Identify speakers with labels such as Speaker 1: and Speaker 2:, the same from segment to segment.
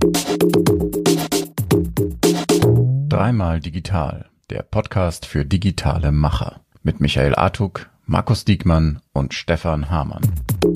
Speaker 1: Dreimal digital, der Podcast für digitale Macher mit Michael Artuk, Markus Diekmann und Stefan Hamann.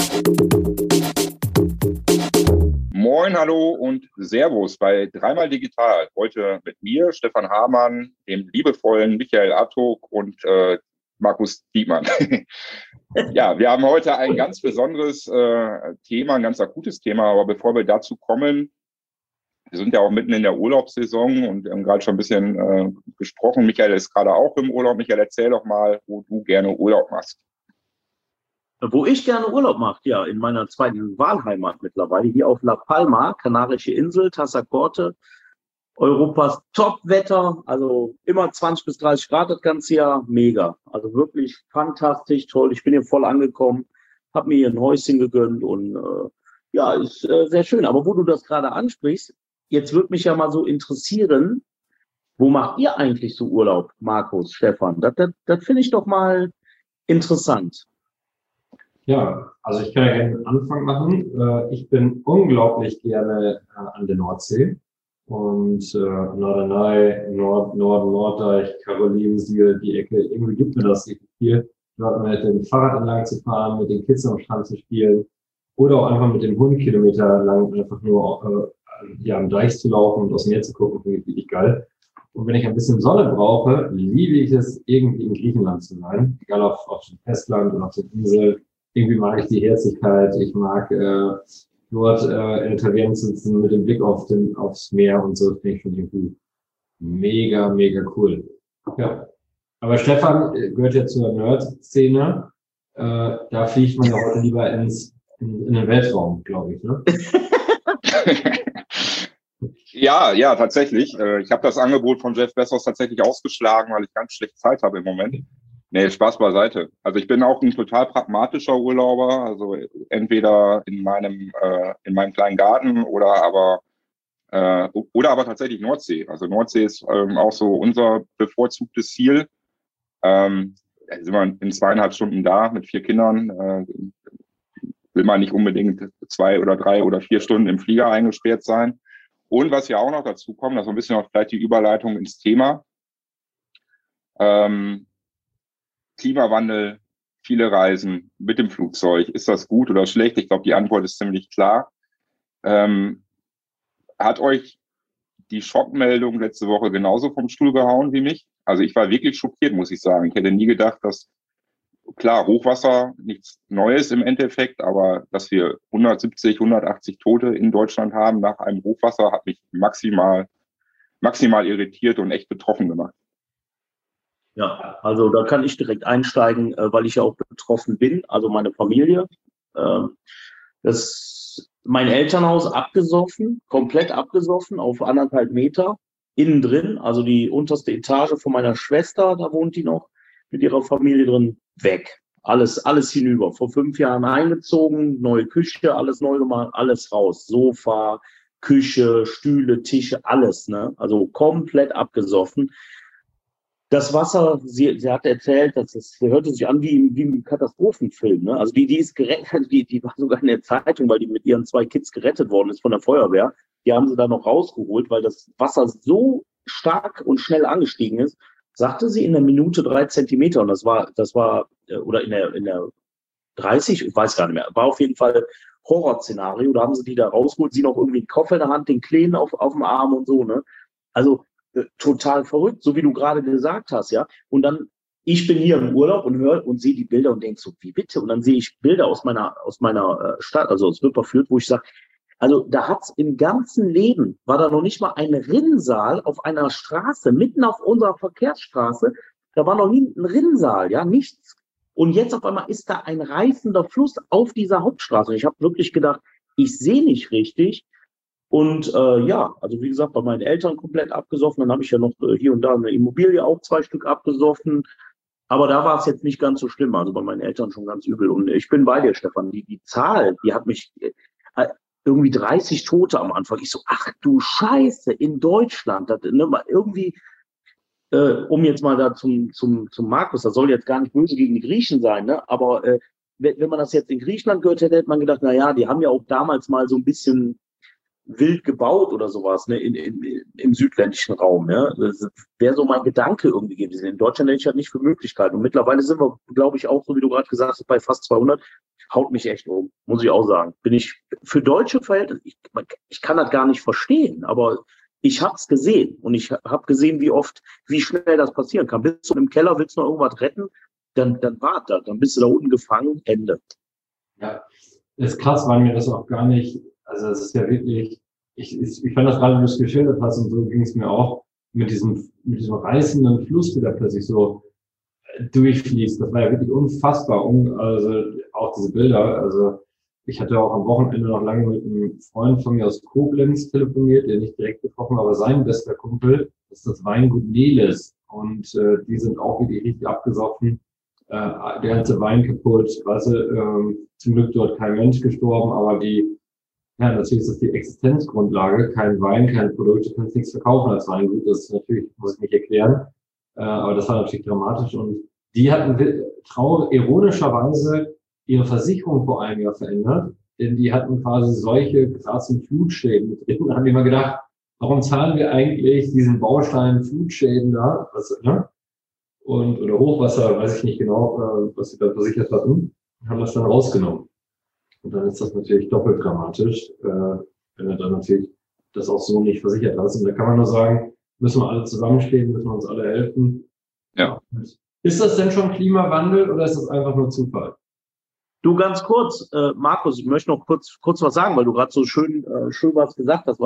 Speaker 2: Moin, hallo und Servus bei Dreimal digital. Heute mit mir, Stefan Hamann, dem liebevollen Michael Artuk und Markus Diekmann. Ja, wir haben heute ein ganz besonderes Thema, ein ganz akutes Thema. Aber bevor wir dazu kommen, wir sind ja auch mitten in der Urlaubssaison und wir haben gerade schon ein bisschen gesprochen. Michael ist gerade auch im Urlaub. Michael, erzähl doch mal, wo du gerne Urlaub machst.
Speaker 3: Wo ich gerne Urlaub mache, ja, in meiner zweiten Wahlheimat mittlerweile, hier auf La Palma, Kanarische Insel, Tassacorte, Europas Top-Wetter, also immer 20 bis 30 Grad das ganze Jahr, mega. Also wirklich fantastisch, toll. Ich bin hier voll angekommen, habe mir hier ein Häuschen gegönnt und ja, ist sehr schön. Aber wo du das gerade ansprichst, jetzt würde mich ja mal so interessieren, wo macht ihr eigentlich so Urlaub, Markus, Stefan? Das finde ich doch mal interessant.
Speaker 4: Ja, also ich kann ja gerne den Anfang machen. Ich bin unglaublich gerne an der Nordsee und Norderney, Norddeich, Karolinensiel, die Ecke. Irgendwie gibt mir das viel, dort mit dem Fahrrad entlang zu fahren, mit den Kids am Strand zu spielen oder auch einfach mit dem Hund Kilometer lang einfach nur am Deich zu laufen und aus dem Meer zu gucken, finde ich richtig geil. Und wenn ich ein bisschen Sonne brauche, liebe ich es, irgendwie in Griechenland zu sein, egal auf dem Festland oder auf der Insel. Irgendwie mag ich die Herzlichkeit, ich mag dort in der Taverne sitzen mit dem Blick aufs Meer und so, finde ich schon irgendwie mega, mega cool. Ja. Aber Stefan gehört ja zur Nerd-Szene. Da fliegt man ja heute lieber in den Weltraum, glaube ich, ne?
Speaker 2: Ja, tatsächlich. Ich habe das Angebot von Jeff Bezos tatsächlich ausgeschlagen, weil ich ganz schlecht Zeit habe im Moment. Nee, Spaß beiseite. Also ich bin auch ein total pragmatischer Urlauber, also entweder in meinem kleinen Garten oder aber tatsächlich Nordsee. Also Nordsee ist auch so unser bevorzugtes Ziel. Sind wir in 2,5 Stunden da mit 4 Kindern. Will man nicht unbedingt 2 oder 3 oder 4 Stunden im Flieger eingesperrt sein. Und was ja auch noch dazu kommt, das ist so ein bisschen auch vielleicht die Überleitung ins Thema. Klimawandel, viele Reisen mit dem Flugzeug. Ist das gut oder schlecht? Ich glaube, die Antwort ist ziemlich klar. Hat euch die Schockmeldung letzte Woche genauso vom Stuhl gehauen wie mich? Also ich war wirklich schockiert, muss ich sagen. Ich hätte nie gedacht, dass, klar, Hochwasser, nichts Neues im Endeffekt, aber dass wir 170, 180 Tote in Deutschland haben nach einem Hochwasser, hat mich maximal irritiert und echt betroffen gemacht.
Speaker 3: Ja, also da kann ich direkt einsteigen, weil ich ja auch betroffen bin, also meine Familie. Mein Elternhaus abgesoffen, komplett abgesoffen auf 1,5 Meter, innen drin, also die unterste Etage von meiner Schwester, da wohnt die noch mit ihrer Familie drin, weg. Alles hinüber. Vor 5 Jahren eingezogen, neue Küche, alles neu gemacht, alles raus. Sofa, Küche, Stühle, Tische, alles, ne? Also komplett abgesoffen. Das Wasser, sie hat erzählt, hörte sich an wie im Katastrophenfilm, ne? Also die ist gerettet, die war sogar in der Zeitung, weil die mit ihren 2 Kids gerettet worden ist von der Feuerwehr. Die haben sie da noch rausgeholt, weil das Wasser so stark und schnell angestiegen ist, sagte sie in der Minute 3 Zentimeter. Und das war, oder in der 30, ich weiß gar nicht mehr, war auf jeden Fall Horrorszenario. Da haben sie die da rausgeholt, sie noch irgendwie einen Koffer in der Hand, den Kleinen auf dem Arm und so, ne? Also, total verrückt, so wie du gerade gesagt hast, ja. Und dann, ich bin hier im Urlaub und höre und sehe die Bilder und denke so, wie bitte? Und dann sehe ich Bilder aus meiner Stadt, also aus Wipperfürth, wo ich sage, also da hat's im ganzen Leben, war da noch nicht mal ein Rinnsal auf einer Straße, mitten auf unserer Verkehrsstraße, da war noch nie ein Rinnsal, ja, nichts. Und jetzt auf einmal ist da ein reißender Fluss auf dieser Hauptstraße. Ich habe wirklich gedacht, ich sehe nicht richtig. Und ja, also wie gesagt, bei meinen Eltern komplett abgesoffen. Dann habe ich ja noch hier und da eine Immobilie, auch 2 Stück abgesoffen. Aber da war es jetzt nicht ganz so schlimm. Also bei meinen Eltern schon ganz übel. Und ich bin bei dir, Stefan. Die Zahl, die hat mich irgendwie 30 Tote am Anfang. Ich so, ach du Scheiße, in Deutschland. Das, ne, irgendwie, um jetzt mal da zum Markus, das soll jetzt gar nicht böse gegen die Griechen sein, ne? Aber wenn man das jetzt in Griechenland gehört hätte, hätte man gedacht, na ja, die haben ja auch damals mal so ein bisschen wild gebaut oder sowas, ne, im südländischen Raum, ja. Das wäre so mein Gedanke irgendwie gewesen. In Deutschland hätte ich halt nicht für Möglichkeiten. Und mittlerweile sind wir, glaube ich, auch, so wie du gerade gesagt hast, bei fast 200. Haut mich echt um, muss ich auch sagen. Bin ich für deutsche Verhältnisse, ich kann das gar nicht verstehen, aber ich habe es gesehen und ich habe gesehen, wie schnell das passieren kann. Bist du im Keller, willst du noch irgendwas retten, dann warte, dann bist du da unten gefangen, Ende.
Speaker 4: Ja, das ist krass, weil mir das auch gar nicht, also es ist ja wirklich, ich fand das gerade, wie du es geschildert hast, und so ging es mir auch mit diesem reißenden Fluss, der da plötzlich so durchfließt. Das war ja wirklich unfassbar, also auch diese Bilder. Also ich hatte auch am Wochenende noch lange mit einem Freund von mir aus Koblenz telefoniert, den nicht direkt getroffen, aber sein bester Kumpel ist das Weingut Neles. Und die sind auch wirklich richtig abgesoffen. Der ganze Wein kaputt, weißt du, zum Glück dort kein Mensch gestorben, aber natürlich ist das die Existenzgrundlage, kein Wein, kein Produkt, du kannst nichts verkaufen als Weingut, das ist natürlich, muss ich nicht erklären, aber das war natürlich dramatisch und die hatten ironischerweise ihre Versicherung vor einem Jahr verändert, denn die hatten quasi solche krassen Flutschäden mit drin, da haben die mal gedacht, warum zahlen wir eigentlich diesen Baustein Flutschäden da, ne? Oder Hochwasser, weiß ich nicht genau, was sie da versichert hatten, haben das dann rausgenommen. Und dann ist das natürlich doppelt dramatisch, wenn du dann natürlich das auch so nicht versichert hast. Und da kann man nur sagen, müssen wir alle zusammenstehen, müssen wir uns alle helfen.
Speaker 2: Ja.
Speaker 4: Ist das denn schon Klimawandel oder ist das einfach nur Zufall?
Speaker 3: Du, ganz kurz, Markus, ich möchte noch kurz was sagen, weil du gerade so schön was gesagt hast,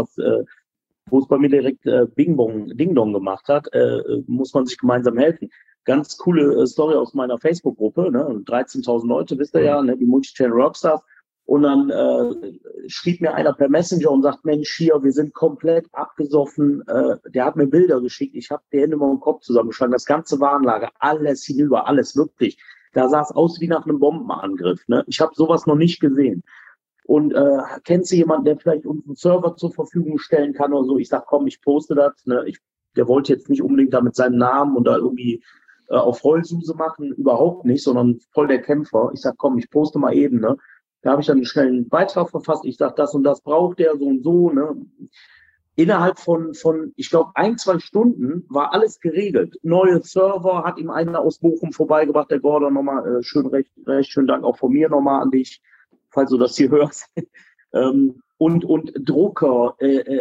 Speaker 3: wo es bei mir direkt Bing Bong, Ding Dong gemacht hat, muss man sich gemeinsam helfen. Ganz coole Story aus meiner Facebook-Gruppe, ne? 13.000 Leute, wisst ihr ja, ne? Die Multichannel Rockstars. Und dann schrieb mir einer per Messenger und sagt, Mensch, hier, wir sind komplett abgesoffen. Der hat mir Bilder geschickt. Ich habe die Hände mal im Kopf zusammengeschlagen. Das ganze Warenlager, alles hinüber, alles wirklich. Da sah es aus wie nach einem Bombenangriff. Ne? Ich habe sowas noch nicht gesehen. Und kennst du jemanden, der vielleicht uns einen Server zur Verfügung stellen kann oder so? Ich sag, komm, ich poste das. Ne? Der wollte jetzt nicht unbedingt da mit seinem Namen und da irgendwie auf Heulsuse machen, überhaupt nicht, sondern voll der Kämpfer. Ich sag, komm, ich poste mal eben. Ne? Da habe ich dann einen schnellen Beitrag verfasst. Ich sag, das und das braucht der, so und so. Ne? Innerhalb von ich glaube, 1-2 Stunden war alles geregelt. Neue Server hat ihm einer aus Bochum vorbeigebracht, der Gordon, nochmal recht schönen Dank auch von mir nochmal an dich, falls du das hier hörst. Und Drucker,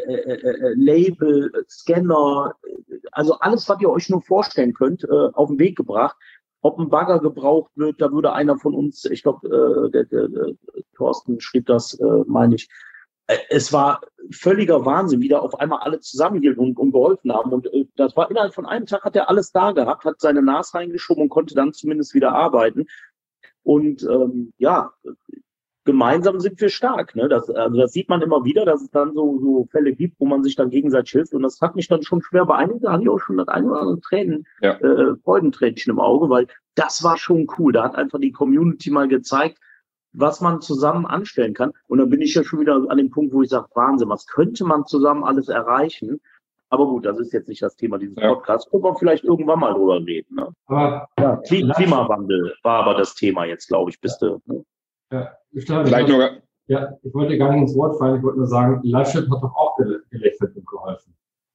Speaker 3: Label, Scanner, also alles, was ihr euch nur vorstellen könnt, auf den Weg gebracht. Ob ein Bagger gebraucht wird, da würde einer von uns, ich glaube, der Thorsten schrieb das, meine ich. Es war völliger Wahnsinn, wie da auf einmal alle zusammenhielten und geholfen haben. Und das war innerhalb von einem Tag, hat er alles da gehabt, hat seine NAS reingeschoben und konnte dann zumindest wieder arbeiten. Und gemeinsam sind wir stark. Ne? Das sieht man immer wieder, dass es dann so Fälle gibt, wo man sich dann gegenseitig hilft. Und das hat mich dann schon schwer beeindruckt. Da hatte ich auch schon das eine oder andere Freudentränchen im Auge, weil das war schon cool. Da hat einfach die Community mal gezeigt, was man zusammen anstellen kann. Und dann bin ich ja schon wieder an dem Punkt, wo ich sage, Wahnsinn, was könnte man zusammen alles erreichen? Aber gut, das ist jetzt nicht das Thema dieses Podcasts. Können wir vielleicht irgendwann mal drüber reden. Ne?
Speaker 4: Aber
Speaker 3: Klimawandel war aber das Thema jetzt, glaube ich. Ne?
Speaker 4: Ja, ich wollte gar nicht ins Wort fallen, ich wollte nur sagen, Laschet hat doch auch gelächelt und geholfen.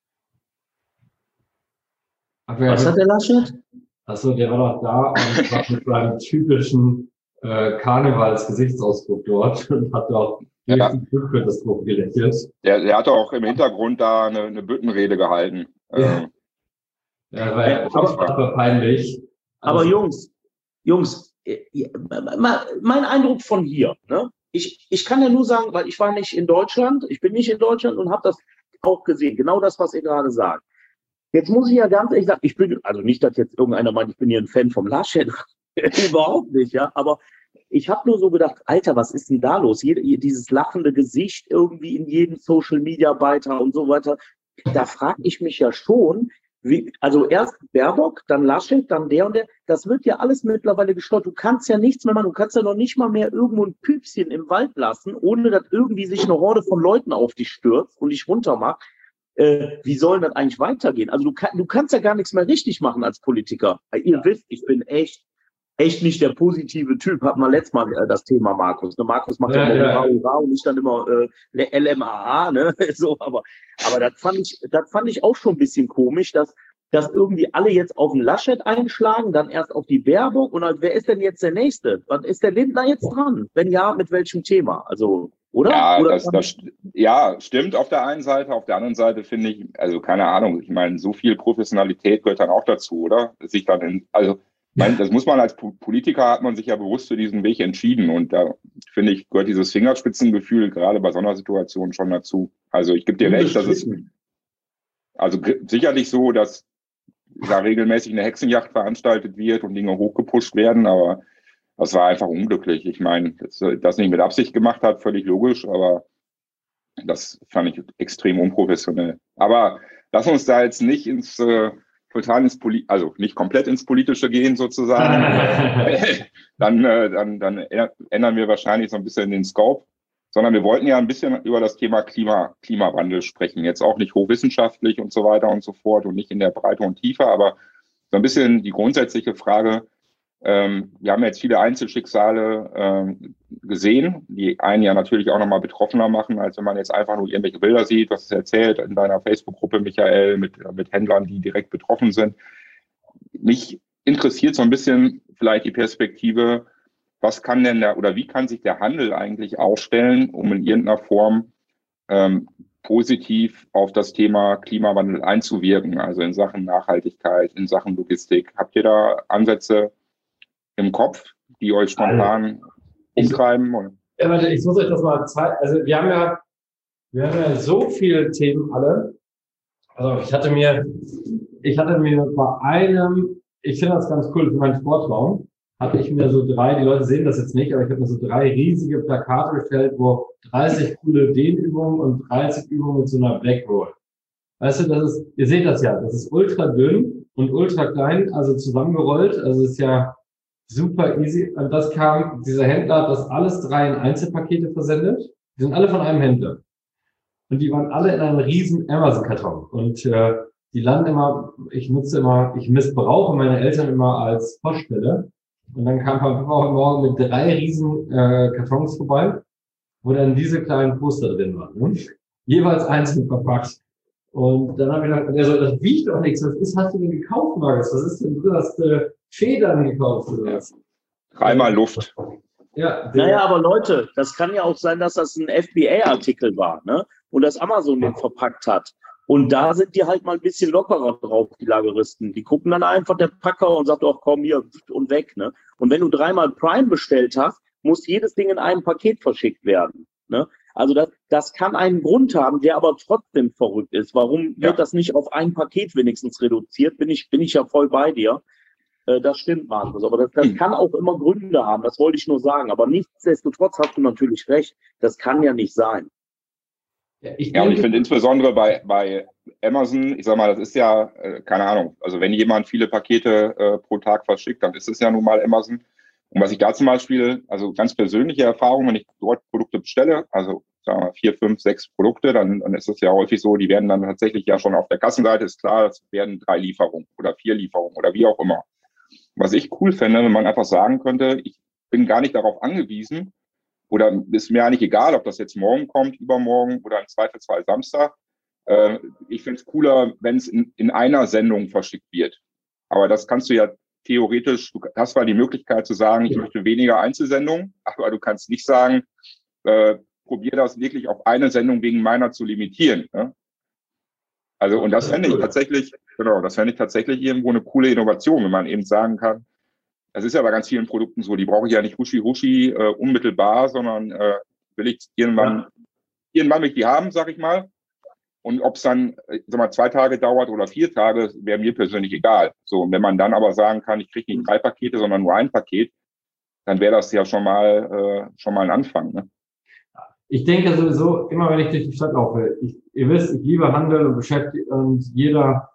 Speaker 3: Was hat der Laschet?
Speaker 4: Achso, der war doch da und war mit seinem typischen Karnevalsgesichtsausdruck dort und hat auch richtig Glück für das Druck gelächelt.
Speaker 2: Der hatte auch im Hintergrund da eine Büttenrede gehalten.
Speaker 4: Ja, war ja aber peinlich.
Speaker 3: Aber Jungs, mein Eindruck von hier, ne? Ich kann ja nur sagen, weil ich war nicht in Deutschland, ich bin nicht in Deutschland und habe das auch gesehen, genau das, was ihr gerade sagt. Jetzt muss ich ja ganz ehrlich sagen, ich bin, also nicht, dass jetzt irgendeiner meint, ich bin hier ein Fan vom Laschet, überhaupt nicht, ja, aber ich habe nur so gedacht, Alter, was ist denn da los? Dieses lachende Gesicht irgendwie in jedem Social-Media-Beitrag und so weiter, da frage ich mich ja schon, also erst Baerbock, dann Laschet, dann der und der, das wird ja alles mittlerweile gesteuert. Du kannst ja nichts mehr machen, du kannst ja noch nicht mal mehr irgendwo ein Püpschen im Wald lassen, ohne dass irgendwie sich eine Horde von Leuten auf dich stürzt und dich runtermacht. Wie soll das eigentlich weitergehen? Also du kannst ja gar nichts mehr richtig machen als Politiker. Ihr wisst, ich bin echt echt nicht der positive Typ. Hatten wir letztes Mal das Thema Markus. Ne? Markus macht ja immer Hurra und ich dann immer LMAA, ne? So, aber das fand ich auch schon ein bisschen komisch, dass irgendwie alle jetzt auf den Laschet einschlagen, dann erst auf die Baerbock und dann, wer ist denn jetzt der Nächste? Was ist der Lindner jetzt dran? Wenn ja, mit welchem Thema? Also, oder?
Speaker 2: Ja,
Speaker 3: oder
Speaker 2: ja, stimmt auf der einen Seite. Auf der anderen Seite finde ich, also keine Ahnung, ich meine, so viel Professionalität gehört dann auch dazu, oder? Sich dann das muss man als Politiker, hat man sich ja bewusst für diesen Weg entschieden und da finde ich, gehört dieses Fingerspitzengefühl gerade bei so einer Situation schon dazu. Also ich gebe dir recht, dass es also sicherlich so, dass da regelmäßig eine Hexenjagd veranstaltet wird und Dinge hochgepusht werden, aber das war einfach unglücklich. Ich meine, dass das nicht mit Absicht gemacht hat, völlig logisch, aber das fand ich extrem unprofessionell. Aber lass uns da jetzt nicht also nicht komplett ins Politische gehen sozusagen. Dann ändern wir wahrscheinlich so ein bisschen den Scope, sondern wir wollten ja ein bisschen über das Thema Klimawandel sprechen. Jetzt auch nicht hochwissenschaftlich und so weiter und so fort und nicht in der Breite und Tiefe, aber so ein bisschen die grundsätzliche Frage. Wir haben jetzt viele Einzelschicksale gesehen, die einen ja natürlich auch nochmal betroffener machen, als wenn man jetzt einfach nur irgendwelche Bilder sieht, was es erzählt in deiner Facebook-Gruppe, Michael, mit Händlern, die direkt betroffen sind. Mich interessiert so ein bisschen vielleicht die Perspektive, was kann denn wie kann sich der Handel eigentlich aufstellen, um in irgendeiner Form positiv auf das Thema Klimawandel einzuwirken, also in Sachen Nachhaltigkeit, in Sachen Logistik. Habt ihr da Ansätze im Kopf, die euch spontan umtreiben?
Speaker 4: Ja, warte, ich muss euch das mal zeigen. Also wir haben ja so viele Themen alle. Also ich hatte mir bei einem, ich finde das ganz cool, für meinen Sportraum, hatte ich mir so die Leute sehen das jetzt nicht, aber ich habe mir so 3 riesige Plakate gestellt, wo 30 coole Dehnübungen und 30 Übungen mit so einer Black Roll. Weißt du, ihr seht das ja, das ist ultra dünn und ultra klein, also zusammengerollt, also ist ja super easy. Und dieser Händler hat das alles 3 in Einzelpakete versendet. Die sind alle von einem Händler. Und die waren alle in einem riesen Amazon-Karton. Und die landen immer, ich missbrauche meine Eltern immer als Poststelle. Und dann kam Papa heute Morgen mit 3 riesen Kartons vorbei, wo dann diese kleinen Poster drin waren. Ne? Jeweils einzeln verpackt. Und dann habe ich gedacht, das wiegt doch nichts. Was hast du denn gekauft, Markus? Was ist denn drin? Hast du Federn gekauft oder was?
Speaker 2: 3-mal Luft.
Speaker 3: Ja, naja, aber Leute, das kann ja auch sein, dass das ein FBA-Artikel war, ne? Und dass Amazon den verpackt hat. Und da sind die halt mal ein bisschen lockerer drauf, die Lageristen. Die gucken dann einfach der Packer und sagt, ach komm, hier und weg, ne? Und wenn du 3-mal Prime bestellt hast, muss jedes Ding in einem Paket verschickt werden, ne? Also das kann einen Grund haben, der aber trotzdem verrückt ist. Warum wird das nicht auf ein Paket wenigstens reduziert? Bin ich ja voll bei dir. Das stimmt, Markus. Aber das kann auch immer Gründe haben. Das wollte ich nur sagen. Aber nichtsdestotrotz hast du natürlich recht. Das kann ja nicht sein.
Speaker 2: Und ich finde insbesondere bei Amazon, ich sag mal, das ist ja, keine Ahnung, also wenn jemand viele Pakete pro Tag verschickt, dann ist es ja nun mal Amazon. Und was ich da zum Beispiel, also ganz persönliche Erfahrung, wenn ich dort Produkte bestelle, also sagen wir 4, 5, 6 Produkte, dann ist es ja häufig so, die werden dann tatsächlich ja schon auf der Kassenseite, ist klar, es werden 3 Lieferungen oder 4 Lieferungen oder wie auch immer. Was ich cool fände, wenn man einfach sagen könnte, ich bin gar nicht darauf angewiesen oder ist mir eigentlich egal, ob das jetzt morgen kommt, übermorgen oder im Zweifelsfall Samstag. Ich finde es cooler, wenn es in einer Sendung verschickt wird. Aber das kannst du ja theoretisch, du hast zwar die Möglichkeit zu sagen, ich möchte weniger Einzelsendungen, aber du kannst nicht sagen, probiere das wirklich auf eine Sendung wegen meiner zu limitieren. Ne? Also, und das fände ich tatsächlich, irgendwo eine coole Innovation, wenn man eben sagen kann, das ist ja bei ganz vielen Produkten so, die brauche ich ja nicht huschi unmittelbar, sondern will ich irgendwann will ich die haben, sag ich mal. Und ob es dann, 2 Tage dauert oder 4 Tage, wäre mir persönlich egal. So, und wenn man dann aber sagen kann, ich kriege nicht 3 Pakete, sondern nur 1 Paket, dann wäre das ja schon mal ein Anfang. Ne?
Speaker 4: Ich denke sowieso, immer wenn ich durch die Stadt laufe, ihr wisst, ich liebe Handel und beschäftigt und jeder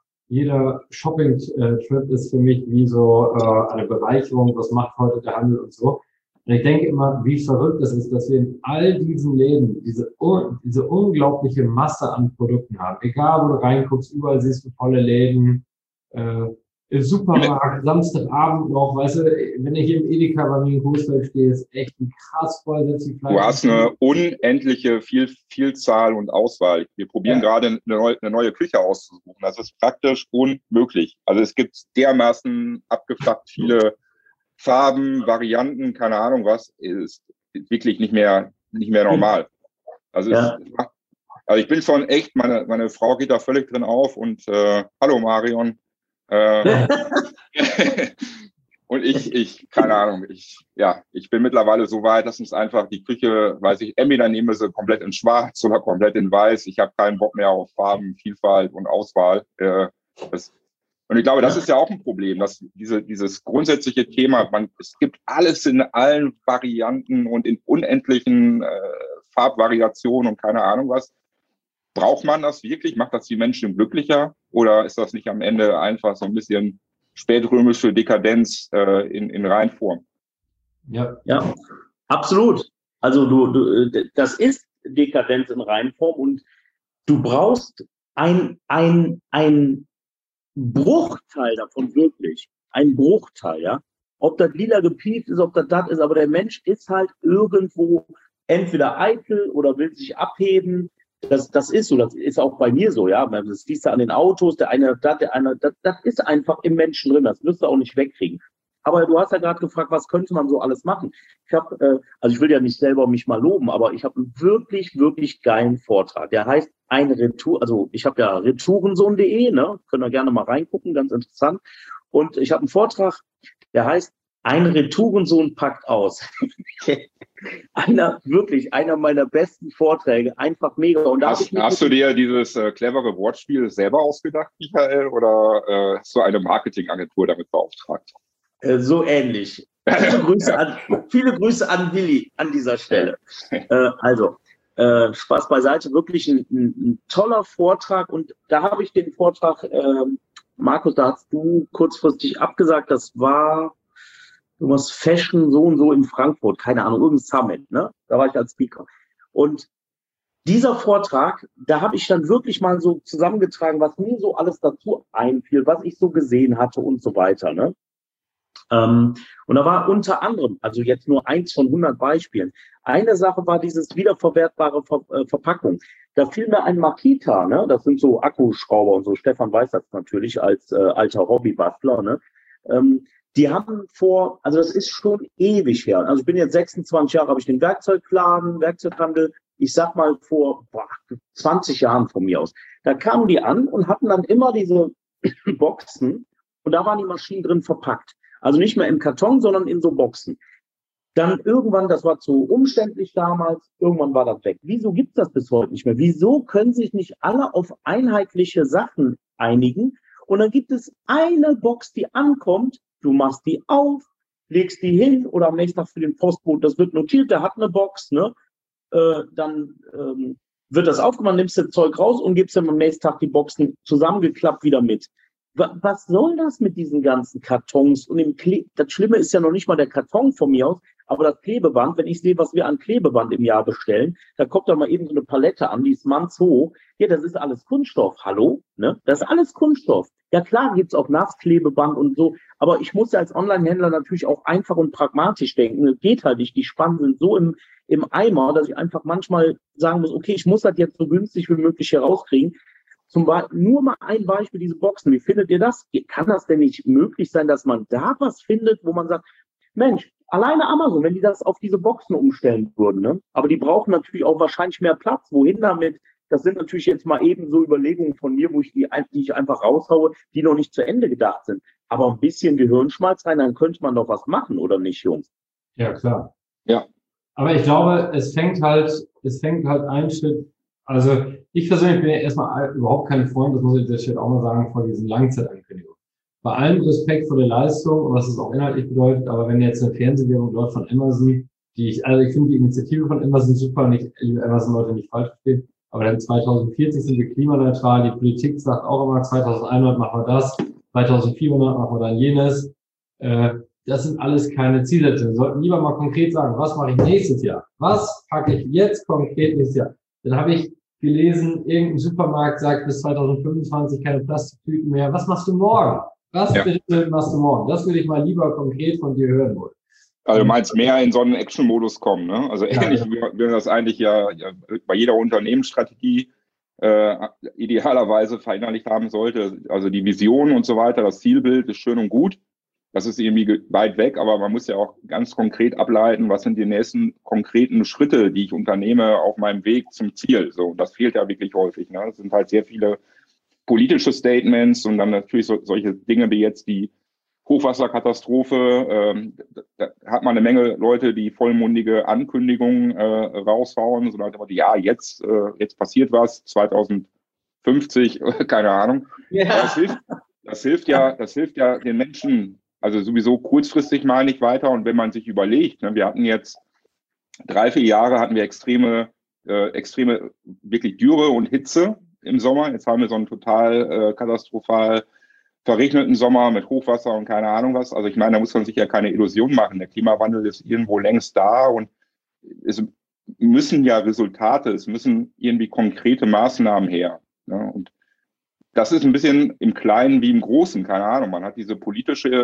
Speaker 4: Shopping-Trip ist für mich wie so eine Bereicherung, was macht heute der Handel und so. Und ich denke immer, wie verrückt es ist, dass wir in all diesen Läden diese unglaubliche Masse an Produkten haben. Egal, wo du reinguckst, überall siehst du volle Läden. im Supermarkt, Samstagabend noch, weißt du, wenn ich hier im Edeka bei mir in Coesfeld stehe, ist echt ein krass vollsetzig Fleisch.
Speaker 2: Du hast eine unendliche Vielzahl und Auswahl. Wir probieren gerade eine neue Küche auszusuchen. Das ist praktisch unmöglich. Also es gibt dermaßen abgefuckt viele Farben, Varianten, keine Ahnung was, ist wirklich nicht mehr normal. Also ich bin schon echt, meine Frau geht da völlig drin auf und hallo Marion. Und ich, keine Ahnung, ich bin mittlerweile so weit, dass es einfach die Küche, weiß ich, entweder nehme sie komplett in schwarz oder komplett in weiß. Ich habe keinen Bock mehr auf Farben, Vielfalt und Auswahl. Und ich glaube, das ist ja auch ein Problem, dass dieses grundsätzliche Thema, es gibt alles in allen Varianten und in unendlichen Farbvariationen und keine Ahnung was. Braucht man das wirklich? Macht das die Menschen glücklicher? Oder ist das nicht am Ende einfach so ein bisschen spätrömische Dekadenz in Reinform?
Speaker 3: Ja, absolut. Also das ist Dekadenz in Reinform und du brauchst ein Bruchteil davon wirklich. Ein Bruchteil, ja. Ob das lila gepieft ist, ob das ist, aber der Mensch ist halt irgendwo entweder eitel oder will sich abheben. Das ist so, das ist auch bei mir so, ja. Das siehst du an den Autos, das ist einfach im Menschen drin, das wirst du auch nicht wegkriegen. Aber du hast ja gerade gefragt, was könnte man so alles machen? Also ich will ja nicht selber mich mal loben, aber ich habe einen wirklich, wirklich geilen Vortrag. Der heißt ich habe ja retourensohn.de, ne? Könnt ihr gerne mal reingucken, ganz interessant. Und ich habe einen Vortrag, der heißt Ein Retourensohn packt aus. Einer meiner besten Vorträge, einfach mega. Und
Speaker 2: hast du dir dieses clevere Wortspiel selber ausgedacht, Michael, oder hast du eine Marketingagentur damit beauftragt?
Speaker 3: So ähnlich. Viele Grüße an Willi an dieser Stelle. Spaß beiseite, wirklich ein toller Vortrag. Und da habe ich den Vortrag, Markus, da hast du kurzfristig abgesagt, das war irgendwas Fashion so und so in Frankfurt, keine Ahnung, irgendein Summit, ne? Da war ich als Speaker. Und dieser Vortrag, da habe ich dann wirklich mal so zusammengetragen, was mir so alles dazu einfiel, was ich so gesehen hatte und so weiter, ne? Und da war unter anderem, also jetzt nur 1 von 100 Beispielen, eine Sache war dieses wiederverwertbare Verpackung. Da fiel mir ein Makita, ne? Das sind so Akkuschrauber und so. Stefan weiß das natürlich als alter Hobbybastler, ne? Die haben also das ist schon ewig her. Also ich bin jetzt 26 Jahre, habe ich den Werkzeughandel, ich sag mal vor 20 Jahren von mir aus. Da kamen die an und hatten dann immer diese Boxen und da waren die Maschinen drin verpackt. Also nicht mehr im Karton, sondern in so Boxen. Dann irgendwann, das war zu umständlich damals, irgendwann war das weg. Wieso gibt's das bis heute nicht mehr? Wieso können sich nicht alle auf einheitliche Sachen einigen? Und dann gibt es eine Box, die ankommt, du machst die auf, legst die hin oder am nächsten Tag für den Postboten, das wird notiert, der hat eine Box, ne? Dann wird das aufgemacht, nimmst das Zeug raus und gibst dann am nächsten Tag die Boxen zusammengeklappt wieder mit. Was soll das mit diesen ganzen Kartons? Und das Schlimme ist ja noch nicht mal der Karton von mir aus, aber das Klebeband, wenn ich sehe, was wir an Klebeband im Jahr bestellen, da kommt da mal eben so eine Palette an, die ist mannshoch. Ja, das ist alles Kunststoff. Hallo? Ne? Das ist alles Kunststoff. Ja klar, gibt's auch Nassklebeband und so, aber ich muss ja als Online-Händler natürlich auch einfach und pragmatisch denken. Das geht halt nicht. Die Spannen sind so im Eimer, dass ich einfach manchmal sagen muss, okay, ich muss das jetzt so günstig wie möglich herauskriegen. Nur mal ein Beispiel, diese Boxen. Wie findet ihr das? Kann das denn nicht möglich sein, dass man da was findet, wo man sagt, Mensch, alleine Amazon, wenn die das auf diese Boxen umstellen würden, ne? Aber die brauchen natürlich auch wahrscheinlich mehr Platz. Wohin damit? Das sind natürlich jetzt mal eben so Überlegungen von mir, die ich einfach raushaue, die noch nicht zu Ende gedacht sind. Aber ein bisschen Gehirnschmalz rein, dann könnte man doch was machen, oder nicht, Jungs?
Speaker 4: Ja, klar.
Speaker 2: Ja.
Speaker 4: Aber ich glaube, es fängt halt ein Schritt. Also ich persönlich bin ja erstmal überhaupt kein Freund, das muss ich jetzt auch mal sagen, von diesen Langzeitankündigungen. Bei allem Respekt vor der Leistung und was es auch inhaltlich bedeutet, aber wenn jetzt eine Fernsehwerbung läuft von Amazon, ich finde die Initiative von Amazon super, nicht Amazon-Leute nicht falsch verstehen, aber dann 2040 sind wir klimaneutral, die Politik sagt auch immer, 2100 machen wir das, 2400 machen wir dann jenes. Das sind alles keine Zielsetzungen. Wir sollten lieber mal konkret sagen, was mache ich nächstes Jahr? Was packe ich jetzt konkret nächstes Jahr? Dann habe ich gelesen, irgendein Supermarkt sagt bis 2025 keine Plastiktüten mehr. Was machst du morgen? Was bitte machst du morgen? Das würde ich mal lieber konkret von dir hören wollen.
Speaker 2: Also du meinst mehr in so einen Action-Modus kommen, ne? Also ähnlich wie wir das eigentlich ja bei jeder Unternehmensstrategie idealerweise verinnerlicht haben sollte. Also die Vision und so weiter, das Zielbild ist schön und gut. Das ist irgendwie weit weg, aber man muss ja auch ganz konkret ableiten, was sind die nächsten konkreten Schritte, die ich unternehme auf meinem Weg zum Ziel. So, das fehlt ja wirklich häufig. Ne? Es sind halt sehr viele politische Statements und dann natürlich solche Dinge wie jetzt die Hochwasserkatastrophe. Da hat man eine Menge Leute, die vollmundige Ankündigungen raushauen, so nach dem Motto, ja, jetzt passiert was, 2050, keine Ahnung. Ja. Das hilft ja den Menschen. Also sowieso kurzfristig meine ich weiter. Und wenn man sich überlegt, ne, wir hatten jetzt 3-4 Jahre hatten wir extreme wirklich Dürre und Hitze im Sommer. Jetzt haben wir so einen total katastrophal verregneten Sommer mit Hochwasser und keine Ahnung was. Also ich meine, da muss man sich ja keine Illusion machen. Der Klimawandel ist irgendwo längst da und es müssen ja Resultate, es müssen irgendwie konkrete Maßnahmen her. Ne? Und das ist ein bisschen im Kleinen wie im Großen, keine Ahnung. Man hat diese politische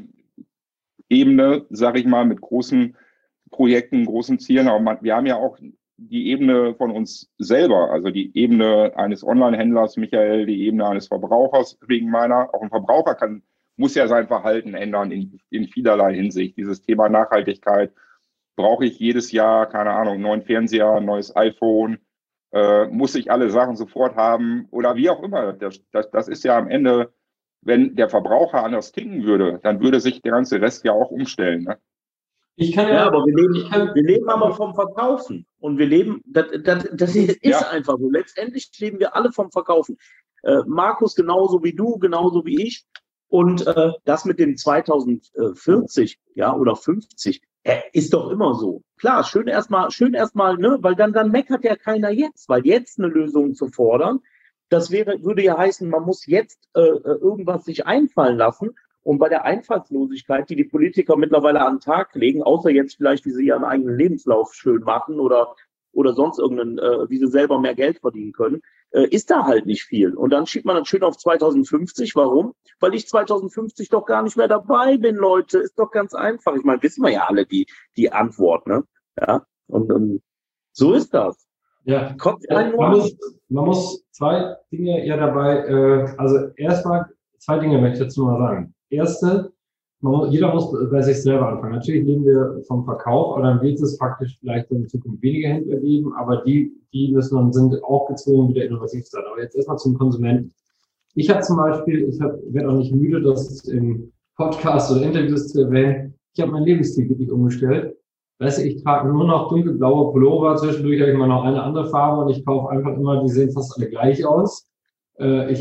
Speaker 2: Ebene, sage ich mal, mit großen Projekten, großen Zielen. Aber wir haben ja auch die Ebene von uns selber, also die Ebene eines Online-Händlers, Michael, die Ebene eines Verbrauchers, wegen meiner. Auch ein Verbraucher muss ja sein Verhalten ändern in vielerlei Hinsicht. Dieses Thema Nachhaltigkeit. Brauche ich jedes Jahr, keine Ahnung, einen neuen Fernseher, ein neues iPhone? Muss ich alle Sachen sofort haben oder wie auch immer. Das ist ja am Ende, wenn der Verbraucher anders ticken würde, dann würde sich der ganze Rest ja auch umstellen. Ne?
Speaker 3: Aber wir leben aber vom Verkaufen. Und wir leben, das ist einfach so. Letztendlich leben wir alle vom Verkaufen. Markus genauso wie du, genauso wie ich. Und das mit dem 2040, ja, oder 50, ist doch immer so. Klar, schön erstmal, ne, weil dann meckert ja keiner jetzt, weil jetzt eine Lösung zu fordern, das würde ja heißen, man muss jetzt irgendwas sich einfallen lassen. Und bei der Einfallslosigkeit, die Politiker mittlerweile an den Tag legen, außer jetzt vielleicht, wie sie ihren eigenen Lebenslauf schön machen oder sonst wie sie selber mehr Geld verdienen können, ist da halt nicht viel. Und dann schiebt man das schön auf 2050. Warum? Weil ich 2050 doch gar nicht mehr dabei bin, Leute. Ist doch ganz einfach. Ich meine, wissen wir ja alle die Antwort, ne? Ja. Und so ist das.
Speaker 4: Ja. Man muss zwei Dinge ja dabei, also erstmal 2 Dinge möchte ich dazu mal sagen. Erste, jeder muss bei sich selber anfangen. Natürlich leben wir vom Verkauf, aber dann wird es faktisch vielleicht in Zukunft weniger Händler geben, aber die müssen und sind auch gezwungen, wieder innovativ zu sein. Aber jetzt erstmal zum Konsumenten. Ich habe zum Beispiel, werde auch nicht müde, das im Podcast oder Interviews zu erwähnen, ich habe mein Lebensstil wirklich umgestellt. Weißt du, ich trage nur noch dunkelblaue Pullover, zwischendurch habe ich mal noch eine andere Farbe und ich kaufe einfach immer, die sehen fast alle gleich aus. Ich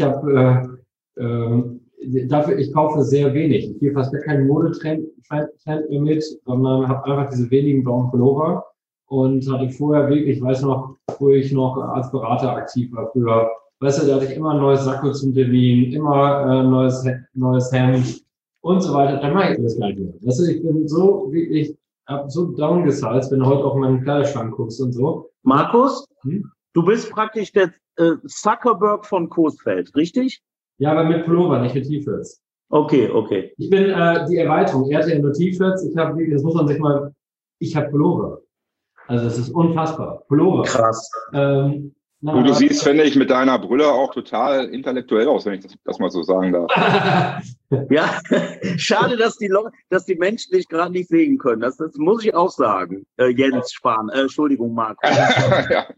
Speaker 4: kaufe sehr wenig. Ich gehe fast gar keinen Modetrend mehr mit, sondern habe einfach diese wenigen blauen Pullover und hatte vorher wirklich, ich weiß noch, wo ich noch als Berater aktiv war früher, weißt du, da hatte ich immer ein neues Sakko zum Termin, immer neues Hemd und so weiter. Dann mache ich das gar nicht mehr. Weißt du, ich bin so wirklich, habe so downgesized, wenn du heute auf meinen Kleiderschrank guckst und so.
Speaker 3: Markus, du bist praktisch der Zuckerberg von Coesfeld, richtig?
Speaker 4: Ja, aber mit Pullover, nicht mit T-Shirts.
Speaker 3: Okay.
Speaker 4: Ich bin die Erweiterung. Er hatte ja nur T-Shirts. Ich habe Pullover. Also das ist unfassbar. Pullover.
Speaker 3: Krass.
Speaker 2: Du siehst, finde ich, mit deiner Brille auch total intellektuell aus, wenn ich das mal so sagen darf.
Speaker 3: Ja, schade, dass die Menschen dich gerade nicht sehen können. Das muss ich auch sagen. Jens Spahn, Entschuldigung, Marco.
Speaker 4: Ja.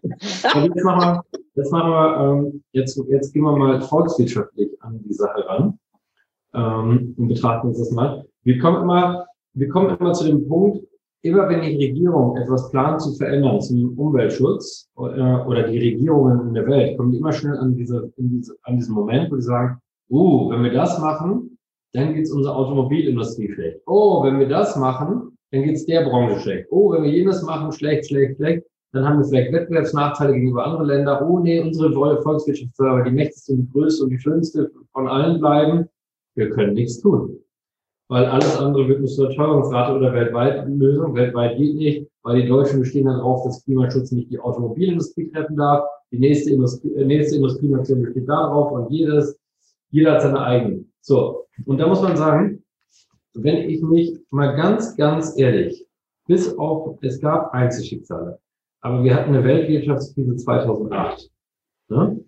Speaker 4: Jetzt gehen wir mal volkswirtschaftlich an die Sache ran und betrachten uns das mal. Wir kommen immer zu dem Punkt, immer wenn die Regierung etwas plant zu verändern zum Umweltschutz oder die Regierungen in der Welt, kommen die immer schnell an diesen Moment, wo die sagen, wenn wir das machen, dann geht's unserer Automobilindustrie schlecht. Wenn wir das machen, dann geht's der Branche schlecht. Wenn wir jenes machen, schlecht, dann haben wir vielleicht Wettbewerbsnachteile gegenüber anderen Ländern. Nee, unsere Volkswirtschaft soll aber die mächtigste und die größte und die schönste von allen bleiben. Wir können nichts tun. Weil alles andere wird mit so einer Teuerungsrate oder weltweit Lösung. Weltweit geht nicht, weil die Deutschen bestehen darauf, dass Klimaschutz nicht die Automobilindustrie treffen darf. Die nächste Industrienation besteht darauf und jedes. Jeder hat seine eigenen. So. Und da muss man sagen, wenn ich mich mal ganz, ganz ehrlich, es gab Einzelschicksale, aber wir hatten eine Weltwirtschaftskrise 2008. Ne?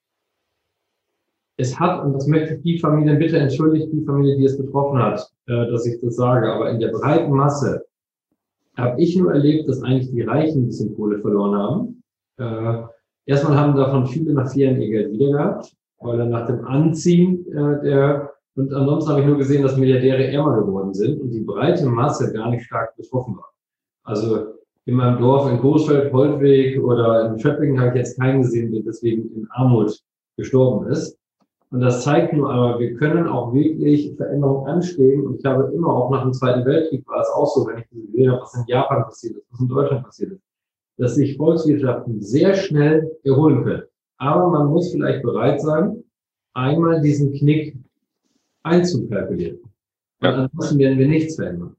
Speaker 4: Es hat, und das möchte ich die Familien, bitte entschuldigt die Familie, die es betroffen hat, dass ich das sage, aber in der breiten Masse habe ich nur erlebt, dass eigentlich die Reichen ein bisschen Kohle verloren haben. Erstmal haben davon viele nach 4 Jahren ihr Geld wieder gehabt, weil dann nach dem Anziehen und ansonsten habe ich nur gesehen, dass Milliardäre ärmer geworden sind und die breite Masse gar nicht stark betroffen war. Also in meinem Dorf in Coesfeld, Holtweg oder in Schöppingen habe ich jetzt keinen gesehen, der deswegen in Armut gestorben ist. Und das zeigt nur aber, wir können auch wirklich Veränderungen anstreben. Und ich habe immer, auch nach dem Zweiten Weltkrieg war es auch so, wenn ich gesehen habe, was in Japan passiert ist, was in Deutschland passiert ist, dass sich Volkswirtschaften sehr schnell erholen können. Aber man muss vielleicht bereit sein, einmal diesen Knick einzukalkulieren. Und ansonsten werden wir nichts verändern.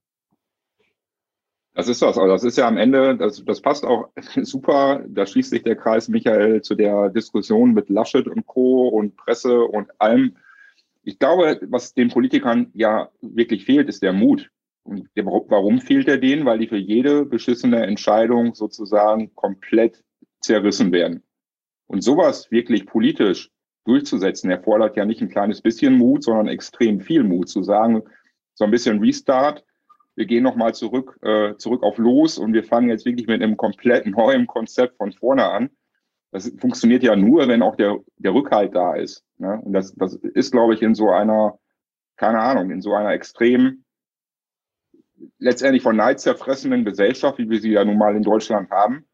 Speaker 2: Das ist das. Also das ist ja am Ende, das passt auch super. Da schließt sich der Kreis, Michael, zu der Diskussion mit Laschet und Co. und Presse und allem. Ich glaube, was den Politikern ja wirklich fehlt, ist der Mut. Und warum fehlt er denen? Weil die für jede beschissene Entscheidung sozusagen komplett zerrissen werden. Und sowas wirklich politisch durchzusetzen, erfordert ja nicht ein kleines bisschen Mut, sondern extrem viel Mut, zu sagen, so ein bisschen Restart. Wir gehen nochmal zurück auf Los und wir fangen jetzt wirklich mit einem komplett neuen Konzept von vorne an. Das funktioniert ja nur, wenn auch der Rückhalt da ist. Ne? Und das ist, glaube ich, in so einer, keine Ahnung, in so einer extrem, letztendlich von Neid zerfressenen Gesellschaft, wie wir sie ja nun mal in Deutschland haben,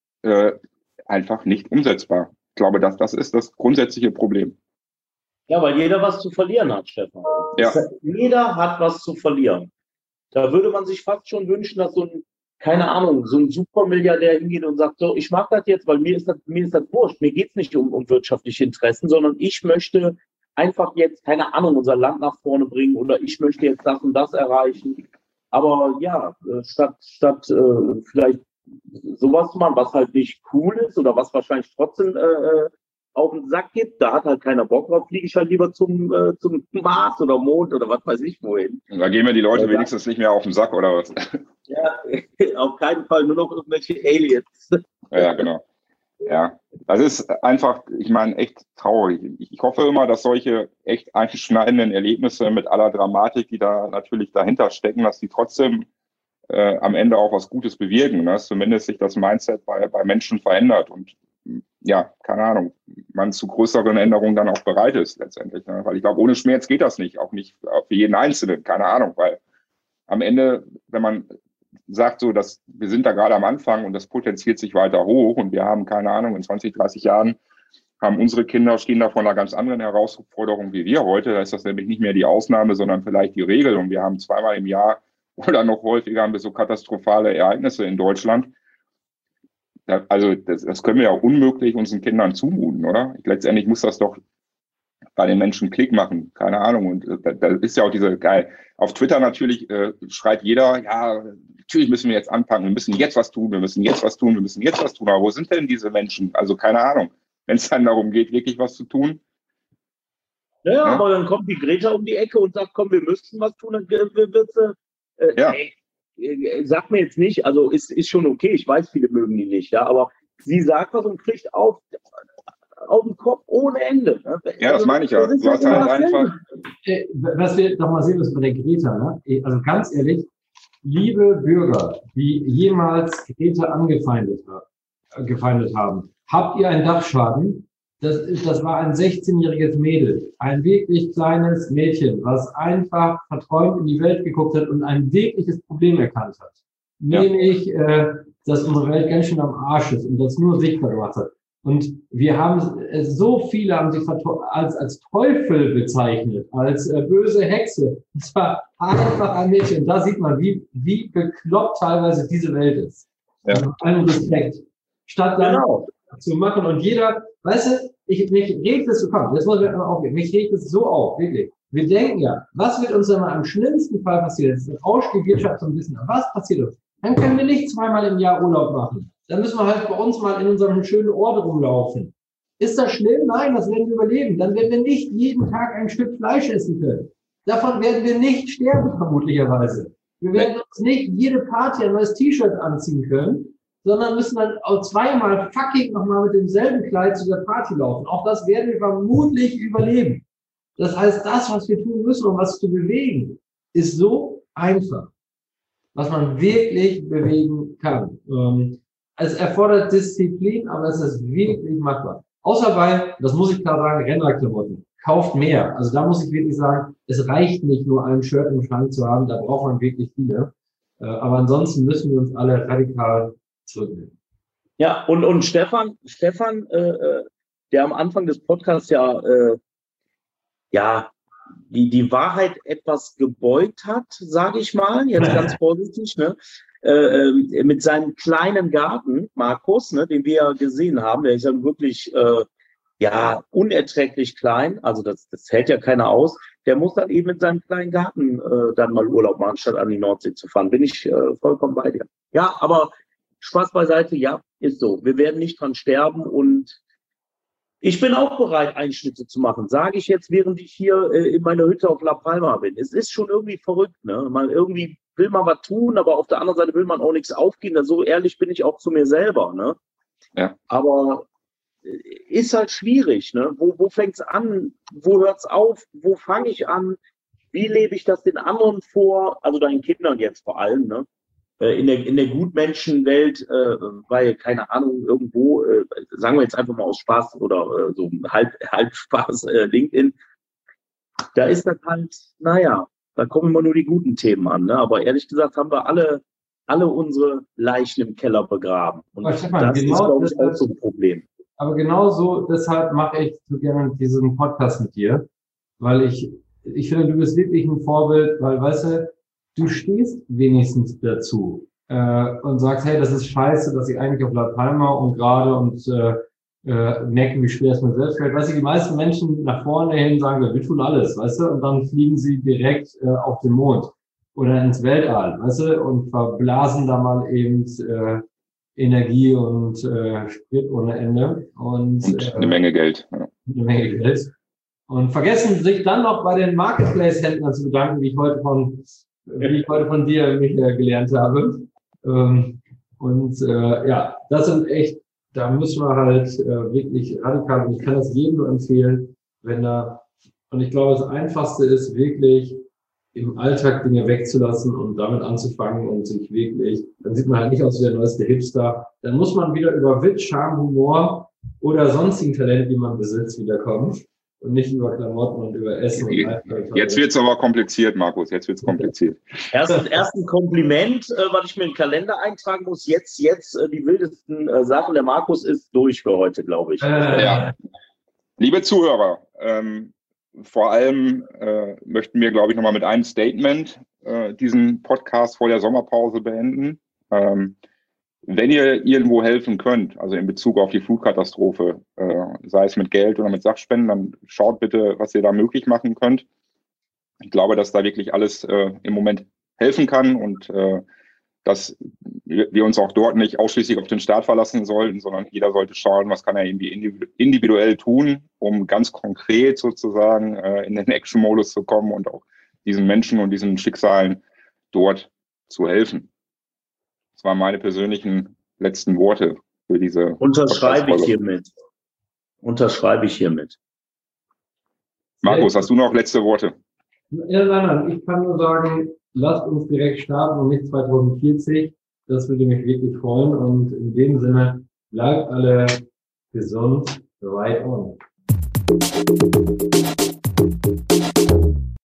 Speaker 2: einfach nicht umsetzbar. Ich glaube, das ist das grundsätzliche Problem.
Speaker 3: Ja, weil jeder was zu verlieren hat, Stefan.
Speaker 2: Ja.
Speaker 3: Jeder hat was zu verlieren. Da würde man sich fast schon wünschen, dass so ein Supermilliardär hingeht und sagt, so, ich mache das jetzt, weil mir ist das wurscht. Mir geht's nicht um wirtschaftliche Interessen, sondern ich möchte einfach jetzt, keine Ahnung, unser Land nach vorne bringen oder ich möchte jetzt das und das erreichen. Aber ja, statt vielleicht sowas zu machen, was halt nicht cool ist oder was wahrscheinlich trotzdem auf den Sack gibt, da hat halt keiner Bock drauf, fliege ich halt lieber zum Mars oder Mond oder was weiß ich wohin.
Speaker 2: Und da gehen mir die Leute wenigstens nicht mehr auf den Sack, oder was?
Speaker 3: Ja, auf keinen Fall, nur noch irgendwelche Aliens.
Speaker 2: Ja, genau. Ja, das ist einfach, ich meine, echt traurig. Ich hoffe immer, dass solche echt einschneidenden Erlebnisse mit aller Dramatik, die da natürlich dahinter stecken, dass die trotzdem am Ende auch was Gutes bewirken, ne? Dass zumindest sich das Mindset bei Menschen verändert und ja, keine Ahnung, man zu größeren Änderungen dann auch bereit ist letztendlich. Ne? Weil ich glaube, ohne Schmerz geht das nicht, auch nicht für jeden Einzelnen, keine Ahnung, weil am Ende, wenn man sagt so, dass wir sind da gerade am Anfang und das potenziert sich weiter hoch und wir haben, keine Ahnung, in 20, 30 Jahren haben unsere Kinder, stehen da vor einer ganz anderen Herausforderung wie wir heute. Da ist das nämlich nicht mehr die Ausnahme, sondern vielleicht die Regel und wir haben zweimal im Jahr oder noch häufiger haben wir so katastrophale Ereignisse in Deutschland. Also das können wir ja auch unmöglich unseren Kindern zumuten, oder? Letztendlich muss das doch bei den Menschen Klick machen, keine Ahnung. Und da ist ja auch diese geil. Auf Twitter natürlich schreit jeder, ja, natürlich müssen wir jetzt anpacken, wir müssen jetzt was tun, wir müssen jetzt was tun, wir müssen jetzt was tun. Aber wo sind denn diese Menschen? Also keine Ahnung, wenn es dann darum geht, wirklich was zu tun.
Speaker 3: Ja, aber dann kommt die Greta um die Ecke und sagt, komm, wir müssen was tun, dann wird sie,
Speaker 2: ja.
Speaker 3: Sag mir jetzt nicht, also ist schon okay, ich weiß, viele mögen die nicht, ja, aber sie sagt was und kriegt auf den Kopf ohne Ende. Ne?
Speaker 2: Ja, das meine ich ja. Du hast halt einfach.
Speaker 4: Was wir doch mal sehen müssen bei der Greta, ne? Also ganz ehrlich, liebe Bürger, die jemals Greta angefeindet haben, habt ihr einen Dachschaden? Das war ein 16-jähriges Mädel, ein wirklich kleines Mädchen, was einfach verträumt in die Welt geguckt hat und ein wirkliches Problem erkannt hat. Ja. Nämlich, dass unsere Welt ganz schön am Arsch ist und das nur sichtbar gemacht hat. Und wir haben, so viele haben sie als Teufel bezeichnet, als böse Hexe. Und zwar einfach ein Mädchen. Und da sieht man, wie bekloppt teilweise diese Welt ist. Ja. Also allen Respekt. Statt dann zu machen und jeder, weißt du, mich regt es so, komm, jetzt muss ich mal aufgehen, mich regt es so auf, wirklich. Wir denken ja, was wird uns denn mal im schlimmsten Fall passieren? Jetzt rauscht die Wirtschaft so ein bisschen. Was passiert uns? Dann können wir nicht zweimal im Jahr Urlaub machen. Dann müssen wir halt bei uns mal in unserem schönen Ort rumlaufen. Ist das schlimm? Nein, das werden wir überleben. Dann werden wir nicht jeden Tag ein Stück Fleisch essen können. Davon werden wir nicht sterben, vermutlicherweise. Wir werden uns nicht jede Party ein neues T-Shirt anziehen können, sondern müssen dann auch zweimal fucking nochmal mit demselben Kleid zu der Party laufen. Auch das werden wir vermutlich überleben. Das heißt, das, was wir tun müssen, um was zu bewegen, ist so einfach, was man wirklich bewegen kann. Es erfordert Disziplin, aber es ist wirklich machbar. Außer bei, das muss ich klar sagen, Rennradklamotten. Kauft mehr. Also da muss ich wirklich sagen, es reicht nicht nur ein Shirt im Schrank zu haben, da braucht man wirklich viele. Aber ansonsten müssen wir uns alle radikal zurücknehmen.
Speaker 3: Ja, und Stefan, der am Anfang des Podcasts die Wahrheit etwas gebeugt hat, sage ich mal, jetzt ganz vorsichtig, ne? Mit seinem kleinen Garten, Markus, ne, den wir ja gesehen haben, der ist ja wirklich unerträglich klein, also das hält ja keiner aus. Der muss dann eben mit seinem kleinen Garten dann mal Urlaub machen, statt an die Nordsee zu fahren. Bin ich vollkommen bei dir. Ja, aber Spaß beiseite, ja, ist so. Wir werden nicht dran sterben und ich bin auch bereit, Einschnitte zu machen, sage ich jetzt, während ich hier in meiner Hütte auf La Palma bin. Es ist schon irgendwie verrückt, ne? Irgendwie will man was tun, aber auf der anderen Seite will man auch nichts aufgeben. So ehrlich bin ich auch zu mir selber, ne? Ja. Aber ist halt schwierig, ne? Wo fängt's an? Wo hört's auf? Wo fange ich an? Wie lebe ich das den anderen vor? Also deinen Kindern jetzt vor allem, ne? In der Gutmenschenwelt, weil, keine Ahnung, irgendwo, sagen wir jetzt einfach mal aus Spaß oder so halb Spaß, LinkedIn, da ist das halt, da kommen immer nur die guten Themen an, ne? Aber ehrlich gesagt haben wir alle unsere Leichen im Keller begraben. Und
Speaker 4: Stefan,
Speaker 3: das ist, glaube ich, auch so ein Problem. Aber genau so, deshalb mache ich so gerne diesen Podcast mit dir, weil ich finde, du bist wirklich ein Vorbild, weil, weißt du stehst wenigstens dazu und sagst, hey, das ist scheiße, dass ich eigentlich auf La Palma und gerade und merken, wie schwer es mir selbst fällt. Weißt du, die meisten Menschen nach vorne hin sagen, wir tun alles, weißt du, und dann fliegen sie direkt auf den Mond oder ins Weltall, weißt du, und verblasen da mal eben Energie und Sprit ohne Ende. Und
Speaker 2: eine Menge Geld. Ja.
Speaker 4: Eine Menge Geld. Und vergessen sich dann noch bei den Marketplace-Händlern zu bedanken, wie ich heute von dir, Michael, gelernt habe. Das sind echt, da müssen wir halt wirklich radikal, und ich kann das jedem nur empfehlen, und ich glaube, das Einfachste ist wirklich, im Alltag Dinge wegzulassen und damit anzufangen und sich wirklich, dann sieht man halt nicht aus wie der neueste Hipster, dann muss man wieder über Witz, Charme, Humor oder sonstigen Talente, die man besitzt, wiederkommen. Und nicht über Klamotten und über Essen.
Speaker 2: Jetzt wird's aber kompliziert, Markus. Jetzt wird's kompliziert.
Speaker 3: Erst ein Kompliment, was ich mir in den Kalender eintragen muss. Jetzt die wildesten Sachen. Der Markus ist durch für heute, glaube ich.
Speaker 2: Ja. Liebe Zuhörer, vor allem möchten wir, glaube ich, nochmal mit einem Statement diesen Podcast vor der Sommerpause beenden. Wenn ihr irgendwo helfen könnt, also in Bezug auf die Flutkatastrophe, sei es mit Geld oder mit Sachspenden, dann schaut bitte, was ihr da möglich machen könnt. Ich glaube, dass da wirklich alles im Moment helfen kann und dass wir uns auch dort nicht ausschließlich auf den Staat verlassen sollten, sondern jeder sollte schauen, was kann er irgendwie individuell tun, um ganz konkret sozusagen in den Action-Modus zu kommen und auch diesen Menschen und diesen Schicksalen dort zu helfen. Das waren meine persönlichen letzten Worte für diese.
Speaker 3: Unterschreibe ich hiermit.
Speaker 2: Markus, hast du noch letzte Worte?
Speaker 4: Nein. Ich kann nur sagen, lasst uns direkt starten und nicht 2040. Das würde mich wirklich freuen. Und in dem Sinne, bleibt alle gesund. Right on.